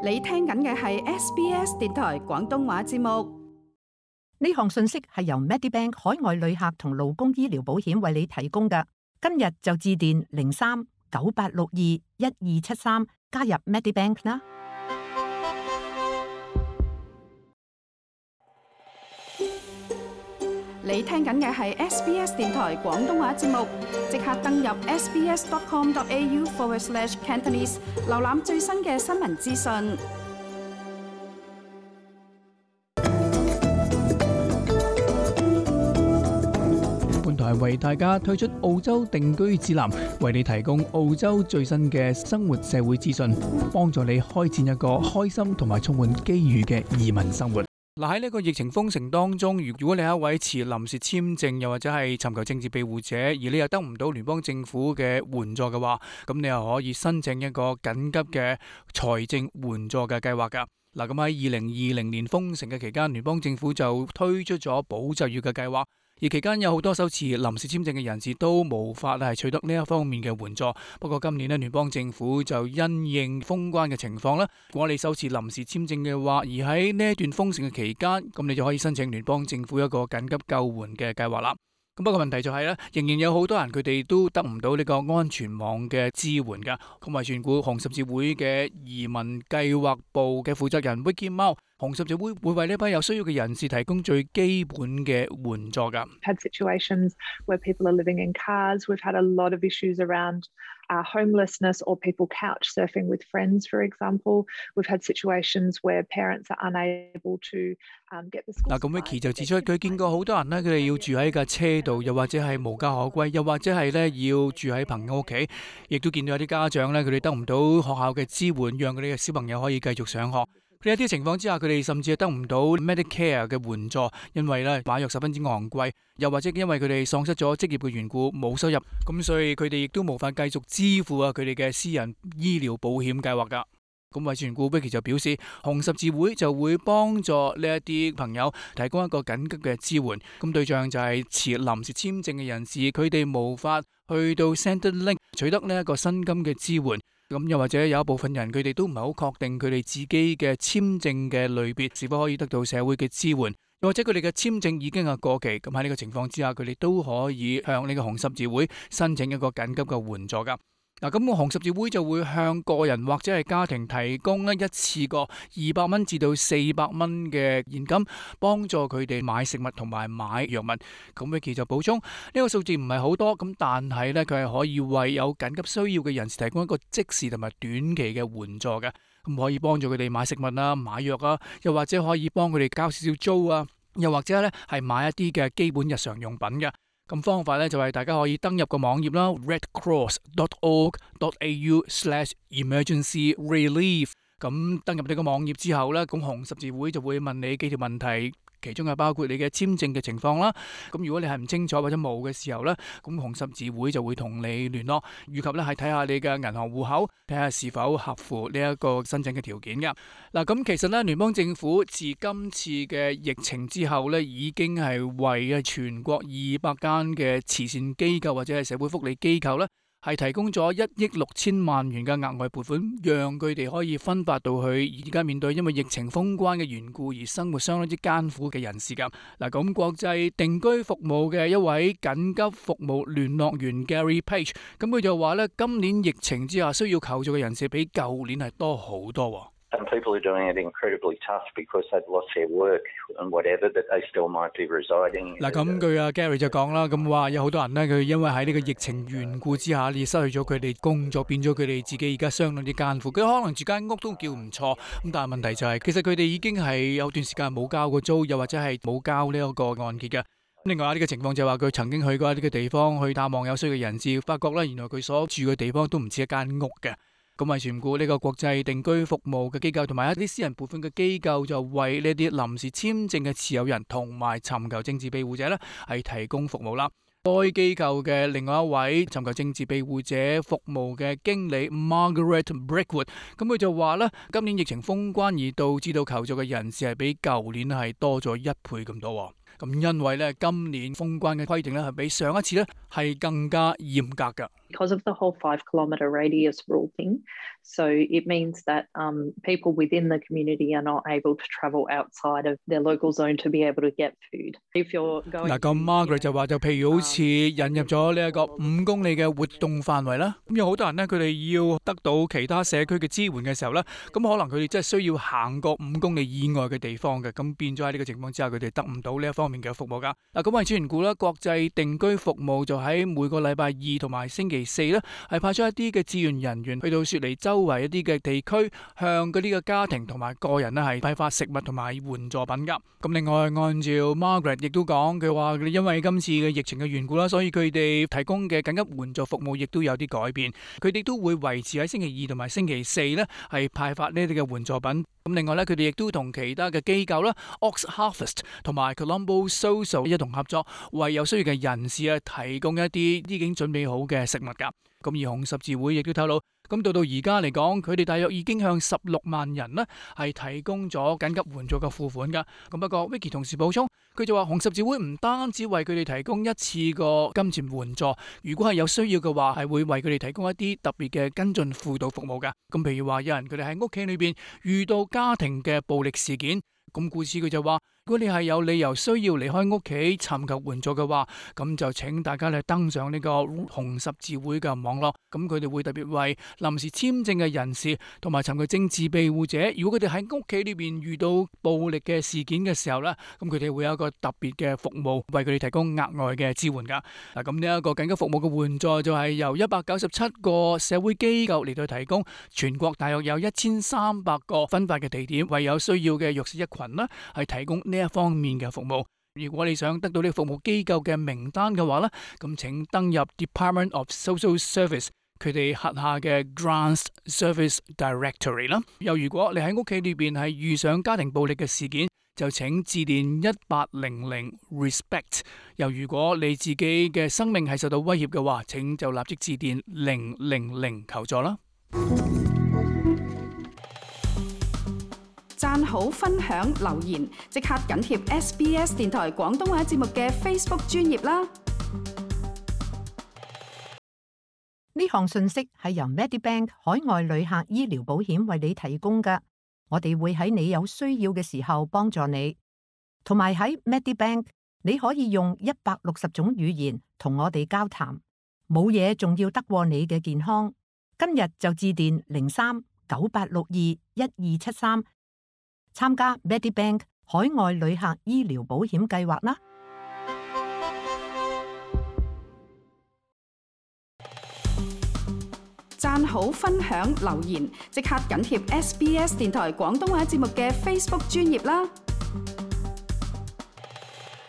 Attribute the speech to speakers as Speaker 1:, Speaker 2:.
Speaker 1: 你聽緊嘅係 SBS 電台廣東話節目。
Speaker 2: 呢項信息係由 Medibank 海外旅客同勞工醫療保險為你提供嘅。今日就致電03-9862-1273加入 Medibank 啦。
Speaker 1: 你聽緊嘅係 SBS 電台廣東話節目，即刻登入 sbs.com.au/Cantonese 瀏覽最新嘅新聞資訊。
Speaker 3: 本台為大家推出澳洲定居指南，為你提供澳洲最新嘅生活社會資訊，幫助你開展一個開心同埋充滿機遇嘅移民生活。嗱，喺呢個疫情封城當中，如果你係一位持臨時簽證又或者係尋求政治庇護者，而你又得唔到聯邦政府嘅援助嘅話，咁你又可以申請一個緊急嘅財政援助嘅計劃㗎。嗱，咁喺2020年封城嘅期間，聯邦政府就推出咗保就業嘅計劃，而期間有好多手持臨時簽證嘅人士都無法係取得呢一方面嘅援助。不過今年咧，聯邦政府就因應封關嘅情況咧，如果你手持臨時簽證嘅話，而喺呢一段封城嘅期間，咁你就可以申請聯邦政府一個緊急救援嘅計劃啦。咁不過問題就係咧，仍然有好多人佢哋都得唔到呢個安全網嘅支援㗎。咁為眷顧紅十字會嘅移民計劃部嘅負責人 Vicky Mau， 紅十字會會為呢班有需要嘅人士提供最基本嘅援助㗎。
Speaker 4: Had situations where people are living in cars. We've had a lot of issues around homelessness or people couch surfing with friends, for example. We've had situations where parents are unable to get the school.
Speaker 3: 嗱，咁 Vicky 就指出，佢見過好多人呢，佢哋要住喺架車度，又或者係無家可歸，又或者係呢要住喺朋友屋企，亦都見到有啲家長呢，佢哋得唔到學校嘅支援，讓佢哋嘅小朋友可以繼續上學。佢哋一啲情況之下，佢哋甚至係得唔到 Medicare 嘅援助，因為咧買藥十分之昂貴，又或者因為佢哋喪失咗職業嘅緣故冇收入，咁所以佢哋亦都無法繼續支付佢哋嘅私人醫療保險計劃㗎。咁為眷顧 Vicky 就表示，紅十字會就會幫助呢一啲朋友提供一個緊急嘅支援。咁對象就係持臨時簽證嘅人士，佢哋無法去到 Centrelink 取得呢一個薪金嘅支援。咁又或者有一部分人佢哋都唔係好確定佢哋自己嘅簽證嘅類別是否可以得到社會嘅支援，又或者佢哋嘅簽證已經係過期。咁喺呢個情況之下，佢哋都可以向呢個紅十字會申請一個緊急嘅援助㗎。嗱，咁個紅十字會就會向個人或者係家庭提供一次過200蚊至到400蚊嘅現金，幫助佢哋買食物同埋買藥物。咁 Vicky 就補充，呢個數字唔係好多，咁但係呢，佢係可以為有緊急需要嘅人士提供一個即時同埋短期嘅援助嘅，咁可以幫助佢哋買食物啊、買藥啊，又或者可以幫佢哋交少少租啊，又或者呢係買一啲嘅基本日常用品嘅。咁方法咧就係大家可以登入個網頁啦 redcross.org.au/emergency-relief。咁登入呢個網頁之後咧，咁紅十字會就會問你幾條問題，其中係包括你嘅簽證嘅情況啦。咁如果你係唔清楚或者冇嘅時候咧，咁紅十字會就會同你聯絡，以及咧係睇下你嘅銀行戶口，睇下是否合乎呢一個申請嘅條件嘅。嗱，咁其實咧聯邦政府自今次嘅疫情之後咧，已經係為全國200間嘅慈善機構或者係社會福利機構咧，係提供咗1億6千萬元嘅額外撥款，讓佢哋可以分發到去而家面對因為疫情封關嘅緣故而生活相當之艱苦嘅人士㗎。嗱，咁國際定居服務嘅一位緊急服務聯絡員 Gary Page， 咁佢就話咧，今年疫情之下需要求助嘅人士比舊年係多好多。
Speaker 5: Some people are doing it incredibly tough because they've lost their work and whatever, but they still might be residing.
Speaker 3: 嗱，咁據阿 Gary 就講啦，咁話有好多人咧，佢因為喺呢個疫情緣故之下，而失去咗佢哋工作，變咗佢哋自己而家相當之艱苦。佢可能住間屋都叫唔錯，咁但係問題就係，其實佢哋已經係有段時間冇交過租，又或者係冇交呢一個按揭嘅。另外呢個情況就係話佢曾經去過呢個地方去探望有需要嘅人士，發覺咧原來佢所住嘅地方都唔似一間屋嘅。咁為全顧呢個國際定居服務嘅機構同埋一啲私人撥款嘅機構，就為呢啲臨時簽證嘅持有人同埋尋求政治庇護者呢係提供服務啦。該機構嘅另外一位尋求政治庇護者服務嘅經理 Margaret Brickwood， 咁佢就話呢，今年疫情封關而導致到求助嘅人士係比舊年係多咗1倍咁多。 咁因為咧今年封關嘅規定咧係比上一次咧係更加嚴格㗎。
Speaker 4: Because of the whole 5-kilometre radius rule thing, so it means that people within the community are not able to travel outside of their local zone to be able to get food. If you're going
Speaker 3: 嗱，咁 Margaret 就話就譬如好似引入咗呢一個5公里嘅活動範圍啦，咁有好多人咧佢哋要得到其他社區嘅支援嘅時候咧，咁可能佢哋真係需要行過5公里以外嘅地方嘅，咁變咗喺呢個情況之下，佢哋得唔到呢一方面嘅服務㗎。嗱，咁我哋之前估啦，國際定居服務就喺每個禮拜2同埋星期4咧，係派出一啲嘅志願人員去到雪梨周圍一啲嘅地區，向嗰啲嘅家庭同埋個人咧係派發食物同埋援助品㗎。咁另外按照 Margaret 亦都講，佢話因為今次嘅疫情嘅緣故啦，所以佢哋提供嘅緊急援助服務亦都有啲改變。佢哋都會維持喺星期2同埋星期4咧係派發呢啲嘅援助品。咁另外咧，佢哋亦都同其他嘅機構啦 ，Ox Harvest 同埋 Colombo Social 一同合作，為有需要嘅人士啊提供一啲已經準備好嘅食物㗎。咁而紅十字會亦都透露，咁到而家嚟講，佢哋大約已經向16萬人呢係提供咗緊急援助嘅付款㗎。咁不過 Vicky 同時補充，佢就話紅十字會唔單止為佢哋提供一次個金錢援助，如果係有需要嘅話，係會為佢哋提供一啲特別嘅跟進輔導服務㗎。咁譬如話有人佢哋喺屋企裏邊遇到家庭嘅暴力事件，咁故此佢就話，如果你係有理由需要離開屋企尋求援助嘅話，咁就請大家咧登上呢個紅十字會嘅網絡，咁佢哋會特別為臨時簽證嘅人士同埋尋求政治庇護者，如果佢哋喺屋企裏邊遇到暴力嘅事件嘅時候呢，咁佢哋會有一個特別嘅服務，為佢哋提供額外嘅支援㗎。嗱，咁呢一個緊急服務嘅援助就係由197個社會機構嚟到提供，全國大約有1300個分發嘅地點，為有需要嘅弱勢一群啦，係提供呢一方面嘅服務。如果你想得到呢個服務機構嘅名單嘅話咧，咁請登入 Department of Social Service 佢哋轄下嘅 Grants Service Directory 啦。又如果你喺屋企裏邊係遇上家庭暴力嘅事件，就請致電1800 RESPECT。又如果你自己嘅生命係受到威脅嘅話，請就立即致電000求助啦。
Speaker 1: 讚好、分享、留言，即刻緊貼 SBS 電台廣東話節目嘅 Facebook 專頁啦！
Speaker 2: 呢項信息係由 Medibank 海外旅客醫療保險為你提供㗎，我哋會喺你有需要嘅時候幫助你。同埋喺 Medibank， 你可以用160種語言同我哋交談，冇嘢仲要得過你嘅健康。今日就致電03-9862-1273。參加 Medibank 海外旅客醫療保險計劃啦！
Speaker 1: 讚好、分享、留言，即刻緊貼 SBS 電台廣東話節目嘅 Facebook 專頁啦！